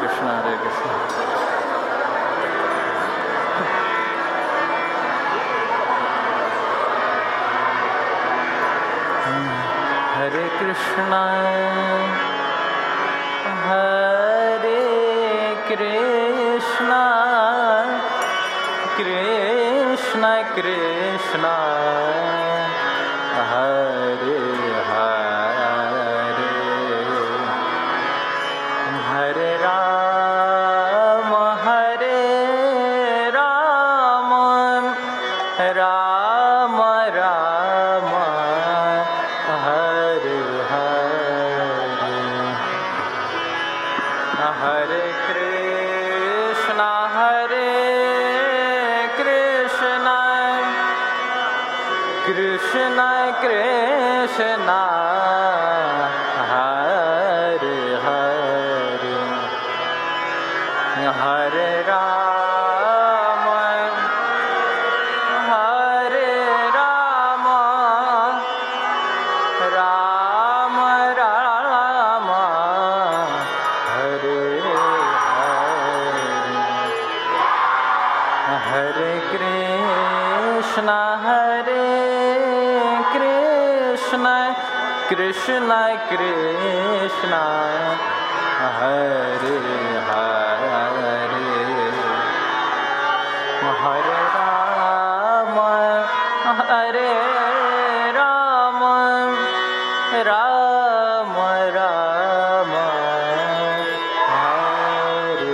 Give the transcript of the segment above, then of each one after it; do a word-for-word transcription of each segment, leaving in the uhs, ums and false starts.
Krishna Hare Krishna Hare Krishna Hare Krishna Krishna Krishna Hare Hare Hare Ram Hare Ram Ram Ram Hare Hare Hare Krishna Hare Krishna Krishna Krishna Hare Hare Hare Ram Hare Ram Ram Ram Hare Hare Hare Krishna Hare Krishna Krishna Krishna Hare Hare Hare Ram Hare Ram Ram Ram Hare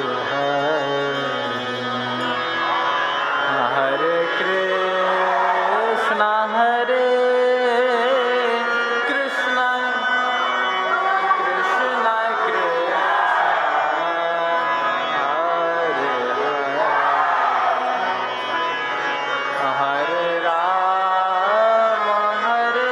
Hare Hare Krishna Hare Krishna Krishna Krishna Hare Hare Ram Hare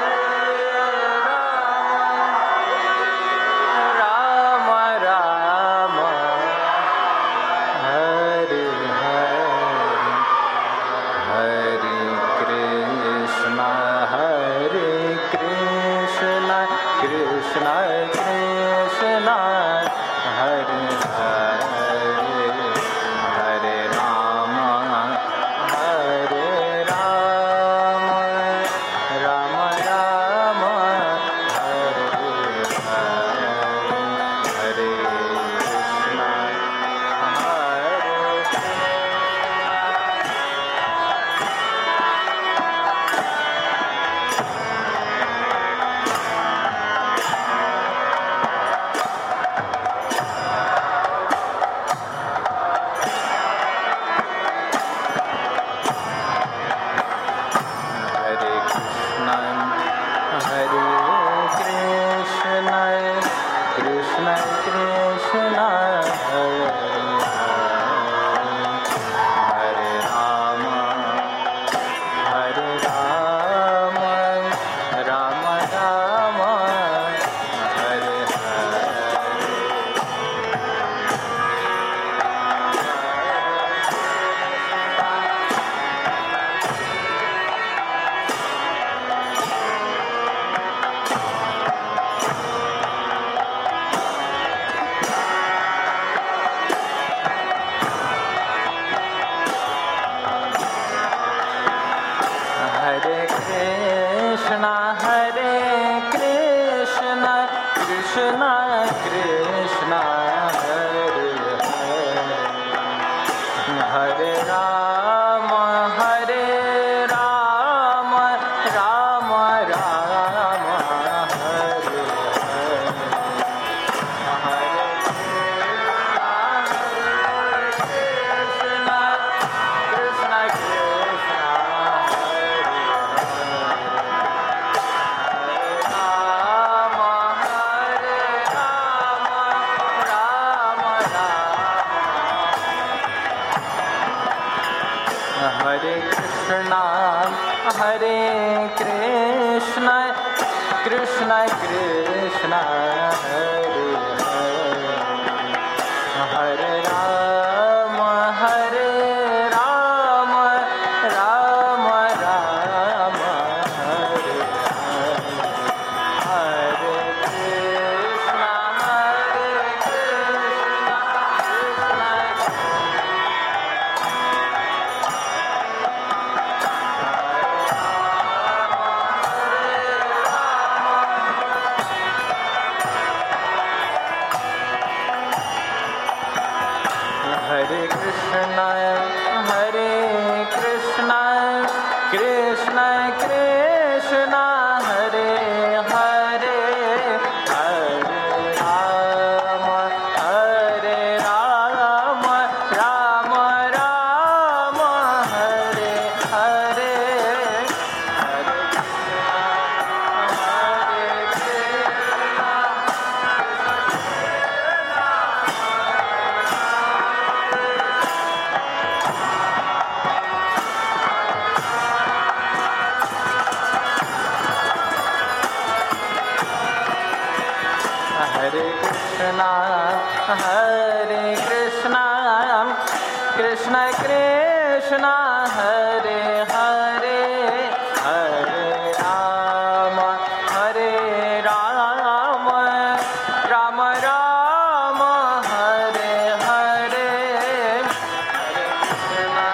Ram Ram Ram Hare Hare Hare Krishna Hare Krishna Krishna Krishna Hare Hare Hare Ram Hare Ram Ram Ram Hare Hare Hare Krishna Hare Hare Krishna Krishna Krishna Hare Hare Ram Hare Ram Ram Ram Hare Hare Krishna Hare Krishna Krishna Krishna Hare Hare Hare Ram Hare Ram Ram Ram Hare Hare Krishna Krishna Krishna Ram Hare Ram Ram Ram Hare Krishna Hare Krishna Krishna Krishna Hare Hare Ram Hare Ram Ram Ram Hare Hare Krishna Hare Krishna Hare Krishna, Hare Krishna, Krishna Krishna, Hare Hare, Hare Rama, Hare Rama, Rama Rama, Hare Hare, Hare Krishna, Hare Krishna, Krishna Krishna, Hare Hare, Hare Rama, Hare Rama, Rama Rama, Hare Hare, Hare Krishna.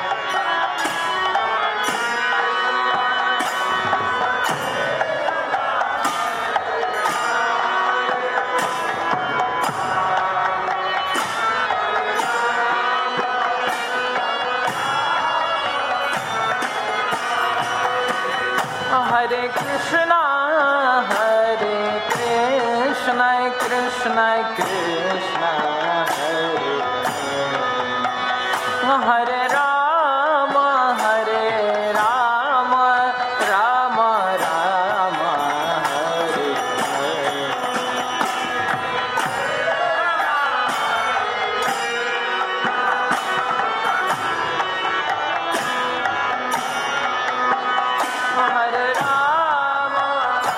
Hare Krishna, Hare Krishna, Krishna Krishna, Hare Hare, Hare Rama, Hare Rama, Rama Rama, Hare Hare. Hare Rama,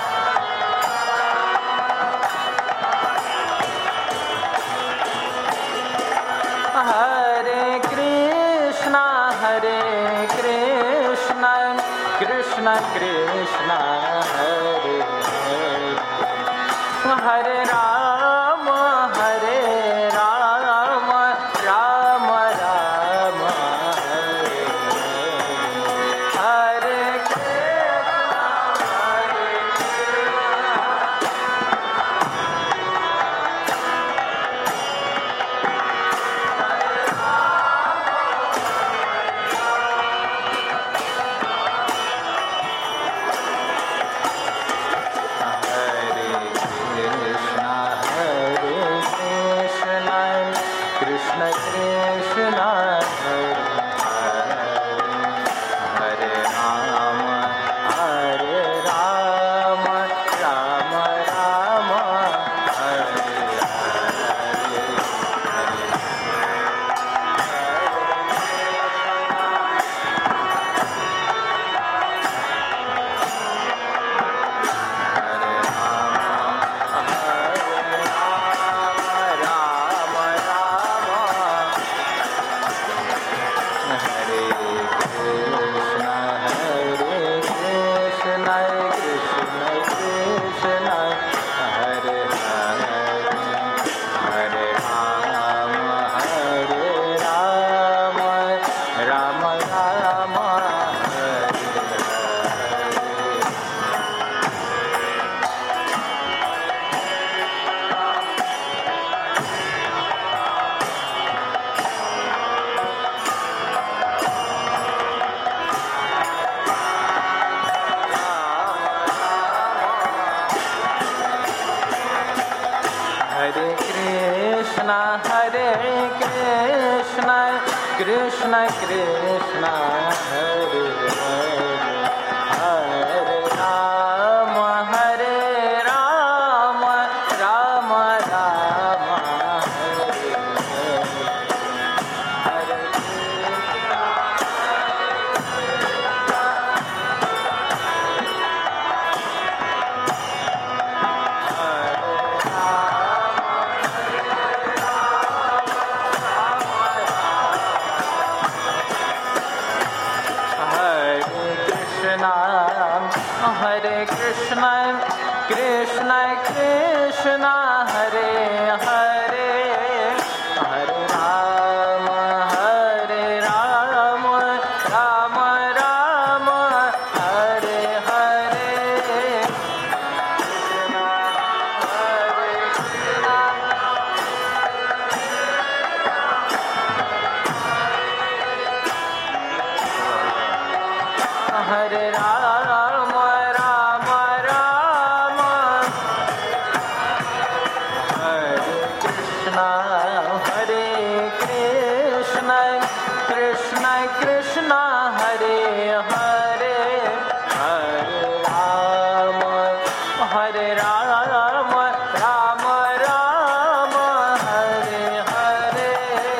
Hare Krishna, Hare Krishna, Krishna Krishna, Hare Hare, Hare Rama, Hare Rama, Rama Rama, Hare Hare, Hare Krishna, Hare Krishna Krishna, Hare Hare, Hare Rama, Hare Rama, Rama Rama, Hare Hare, Krishna Krishna, Hare Hare, Hare Rama, Hare Rama, Rama Rama, Hare Hare, Hare Hare Hare Rama, Rama Rama, Hare Krishna, Hare Krishna, Krishna Krishna, Hare Hare, Hare Rama, Hare Rama, Rama Rama, Hare Hare,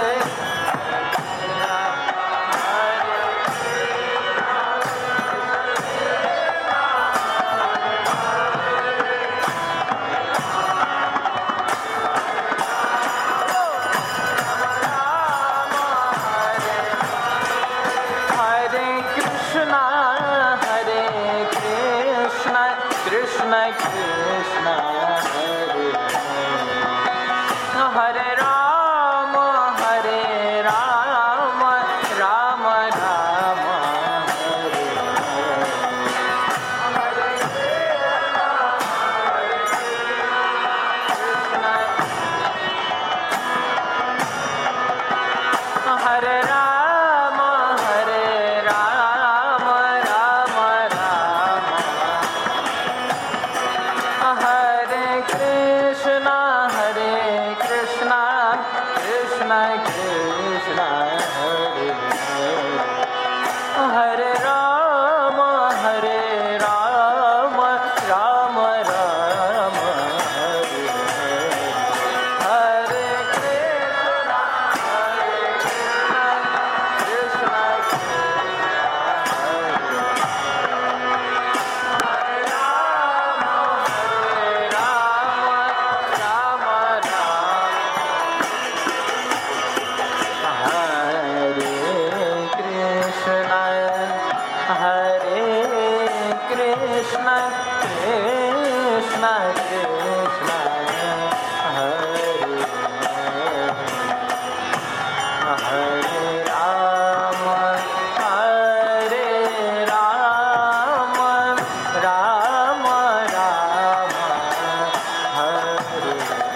Hare Krishna, Hare Krishna, Krishna Krishna, Hare Hare, Hare Rama, Hare Rama, Rama Rama, Hare Hare Rama, Hare Rama, Rama Rama, Hare Krishna, Hare Krishna, Krishna Krishna, Hare Hare, Hare Rama, Hare Rama, Rama Rama, Hare Hare, Hare Krishna, Hare Krishna, Krishna Krishna, Krishna Krishna, Hare Hare, Hare Rama, Hare Rama, Rama Rama, Hare Hare,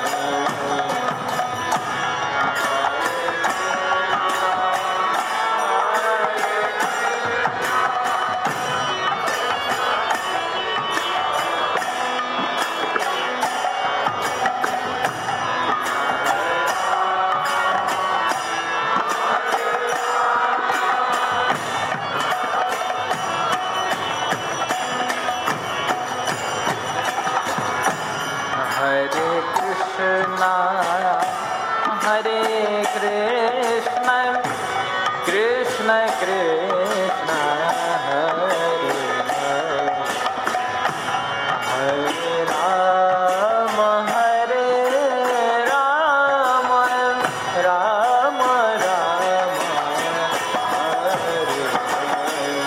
Hare Krishna, Hare Krishna, Krishna Krishna, Hare Hare, Hare Rama, Hare Rama, Rama Rama, Hare Hare,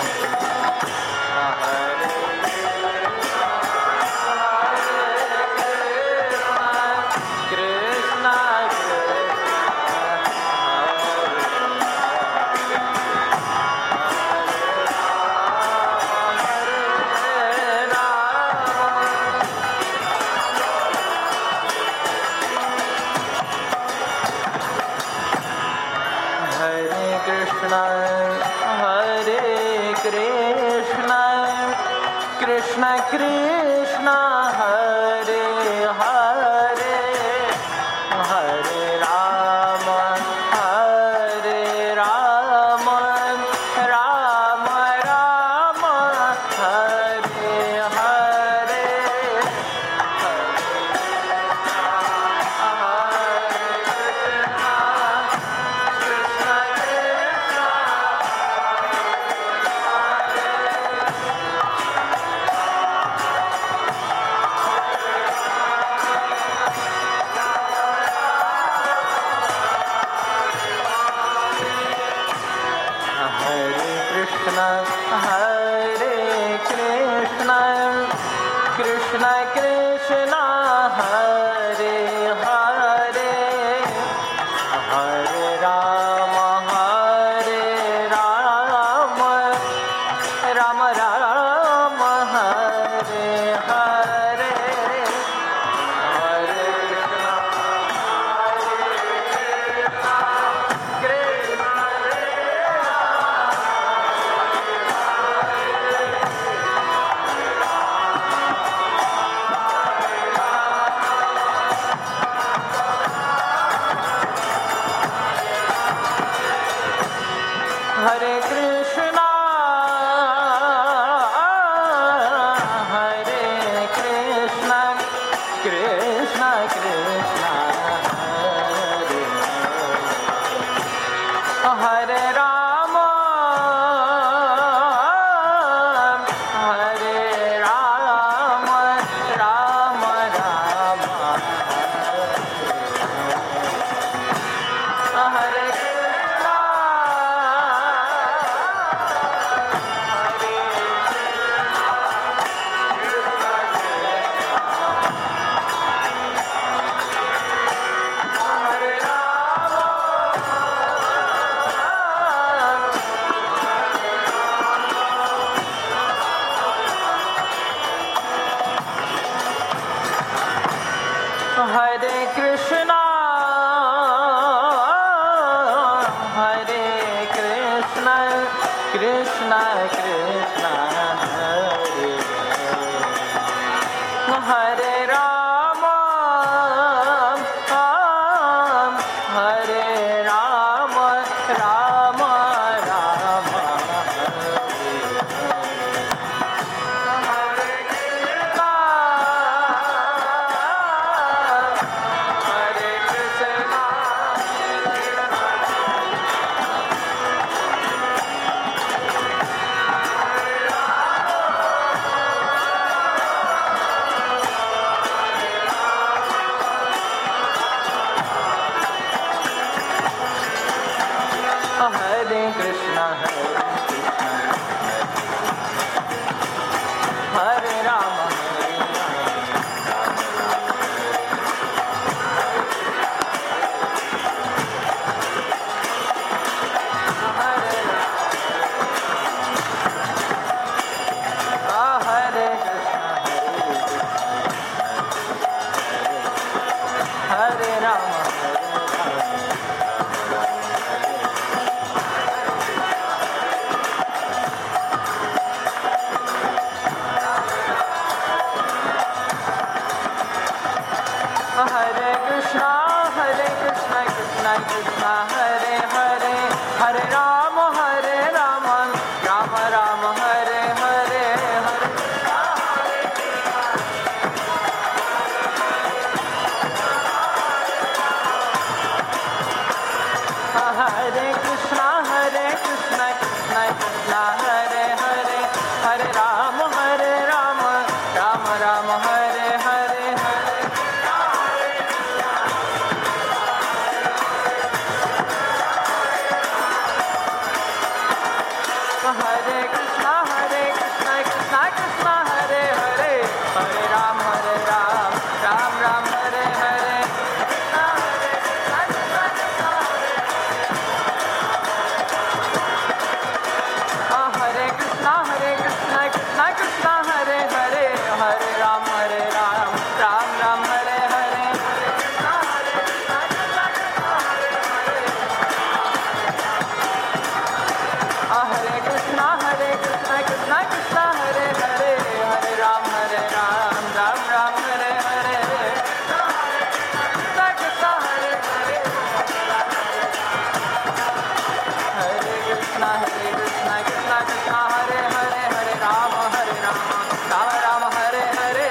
Hare Krishna, Krishna, Hare Krishna, Krishna Krishna, Hare Hare, Hare Rama, Hare Rama, Rama Rama, Hare Hare, Krishna, Hare Krishna, Krishna Krishna, Hare Hare, Hare Rama, Hare Rama, Rama Rama, Hare Hare, Hare Krishna, Hare Krishna, Krishna Hare Krishna, Hare Krishna, Krishna Krishna, Hare Hare Rama, Hare Rama, Rama Rama, Hare Krishna, Hare Hare Krishna, Hare Krishna, Krishna Krishna, Hare Hare Rama, Hare Rama, Rama Rama, Hare Krishna, Hare Krishna, Hare Krishna, Hare Rama, Hare Hare Krishna, Hare Rama, Hare Krishna, Hare Krishna, Krishna Krishna, Hare Hare, Hare Rama, Hare Rama, Rama Rama, Hare Hare, Hare Hare Krishna, Hare Krishna, Krishna Krishna, Hare Hare, Hare Rama, Hare Rama, Rama Rama, Hare Hare, Hare Hare Krishna, Hare Krishna, Krishna Krishna, Hare Hare, Hare Ram, Hare Ram, Ram Ram, Hare Hare, Hare Krishna, Krishna Krishna, Hare Krishna, Hare Krishna, Krishna Krishna, Hare Hare, Hare Ram, Hare Ram, Ram Ram, Hare Hare, Hare Krishna, Krishna Krishna, Hare Krishna, Hare Krishna, Krishna Krishna, Hare Hare, Hare Ram, Hare Ram, Ram Ram, Hare Hare, Krishna Krishna, Hare Hare, Hare Krishna, Hare Krishna, Krishna Krishna, Hare Hare, Hare Ram, Hare Ram, Ram Ram, Hare Hare,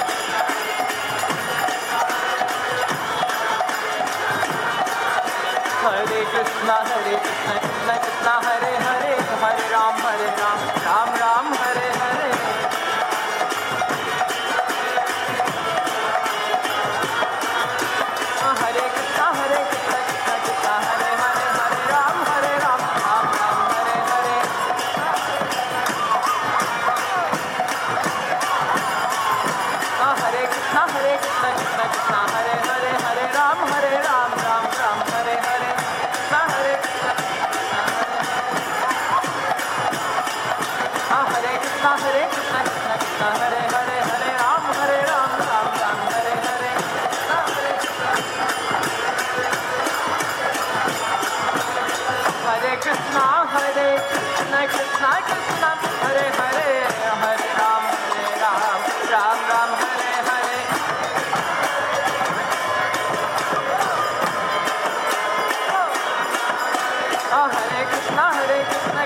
Hare Krishna, Hare Krishna, Krishna Krishna, Hare Hare, Hare Ram, Hare Ram, Ram Ram, Hare Hare, Hare Krishna, Hare Krishna, Krishna Krishna, Hare Hare, Hare Ram, Hare Ram, Ram Ram, Hare Hare, Hare Krishna, Hare Krishna, Krishna Krishna, Hare Hare, Hare Ram, Hare Ram, Ram Ram, Hare Hare, Hare Krishna, Hare Krishna, Hare Krishna, Krishna Krishna, Hare Hare, Hare Ram, Hare Ram, Ram Ram, Hare Hare, Hare Krishna, Hare Krishna, Krishna Krishna, Hare Hare, Hare Ram, Hare Ram, Ram Ram, Hare Hare, Hare Krishna, Hare Krishna,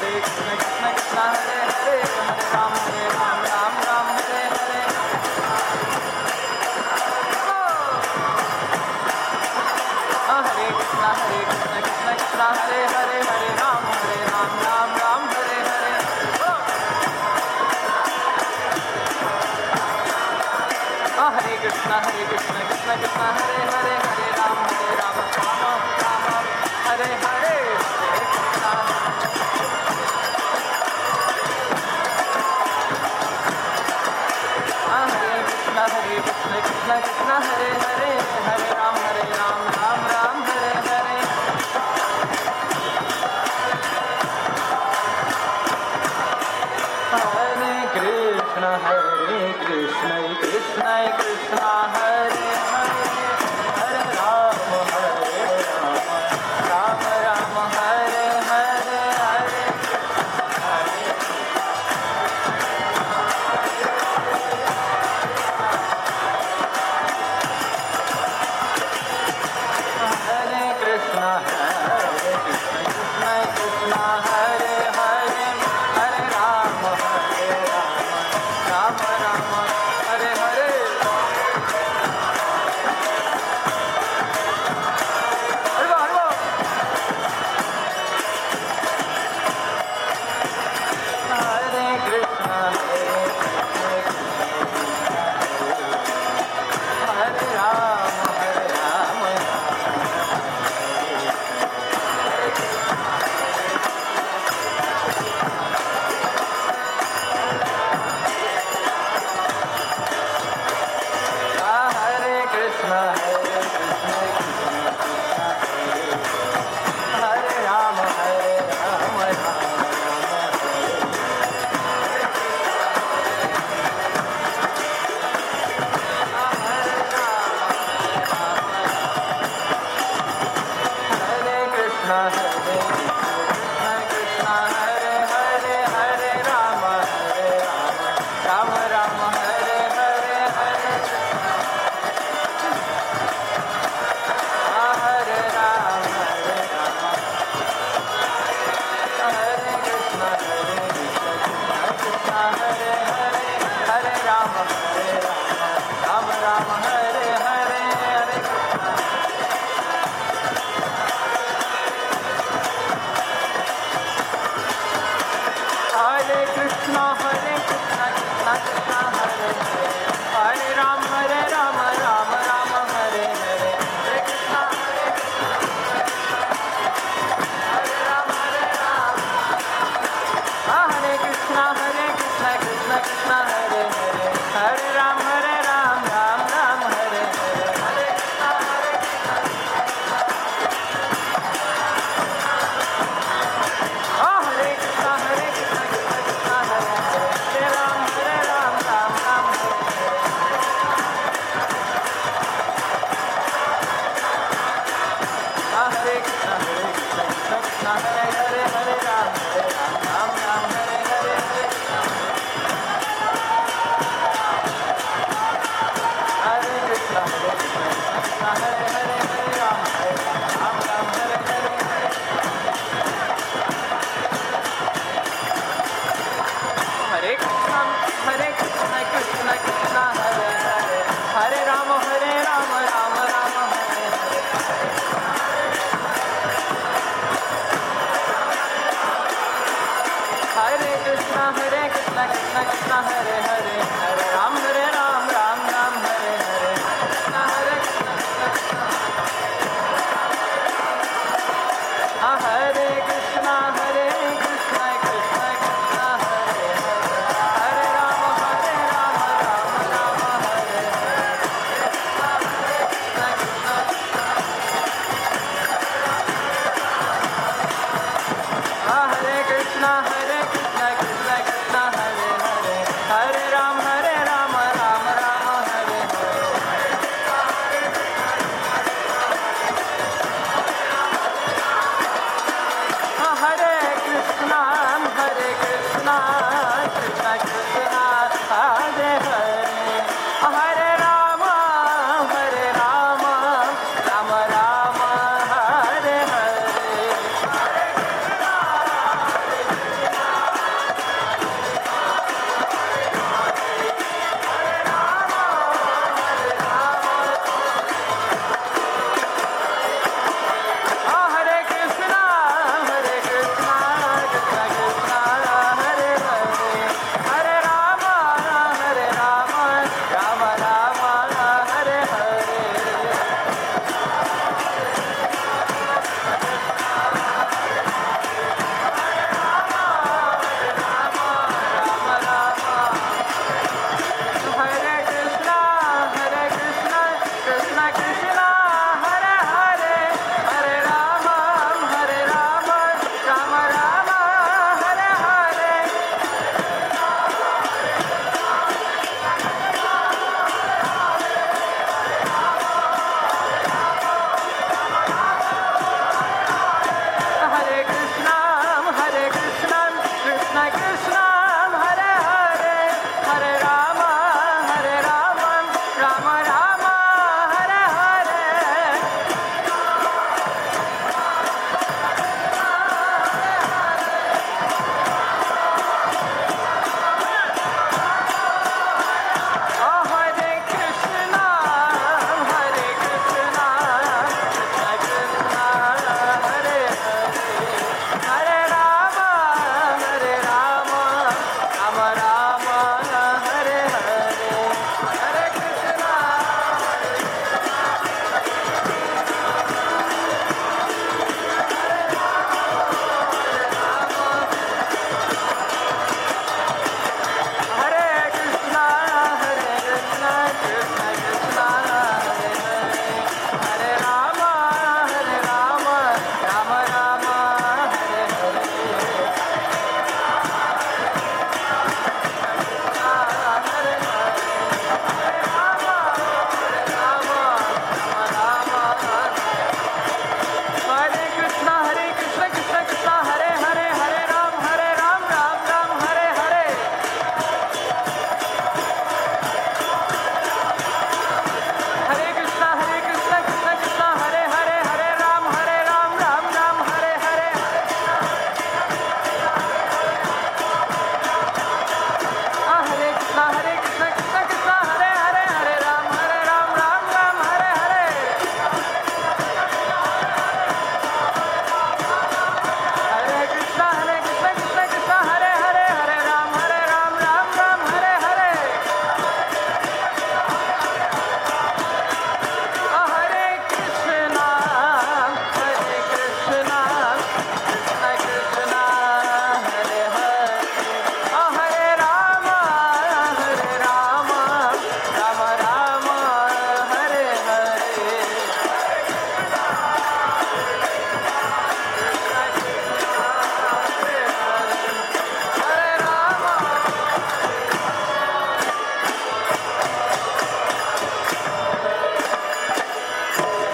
Hare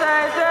Jai Jai